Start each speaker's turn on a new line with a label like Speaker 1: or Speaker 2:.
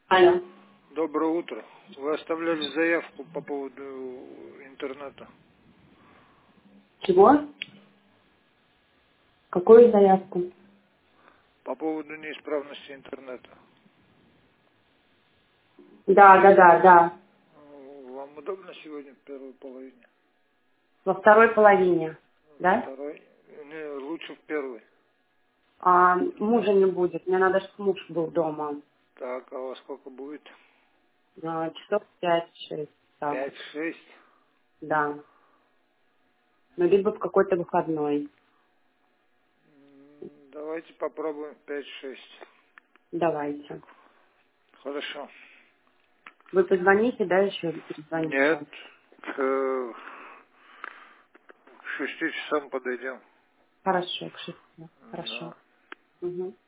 Speaker 1: Алло.
Speaker 2: Доброе утро. Вы оставляли заявку по поводу интернета.
Speaker 1: Чего? Какую заявку?
Speaker 2: По поводу неисправности интернета.
Speaker 1: Да.
Speaker 2: Вам удобно сегодня в первой половине?
Speaker 1: Во второй половине,
Speaker 2: Во
Speaker 1: да?
Speaker 2: второй? Не, лучше в первой.
Speaker 1: А мужа не будет. Мне надо, чтобы муж был дома.
Speaker 2: Так, а во сколько будет?
Speaker 1: Часов 5-6. Так,
Speaker 2: 5-6.
Speaker 1: да. Ну, либо в какой-то выходной.
Speaker 2: Давайте попробуем в 5-6.
Speaker 1: Давайте.
Speaker 2: Хорошо.
Speaker 1: Вы позвоните, да, еще
Speaker 2: Нет,
Speaker 1: перезвоните?
Speaker 2: к 6 часам подойдем.
Speaker 1: Хорошо, к 6. Хорошо.
Speaker 2: Да.
Speaker 1: Угу.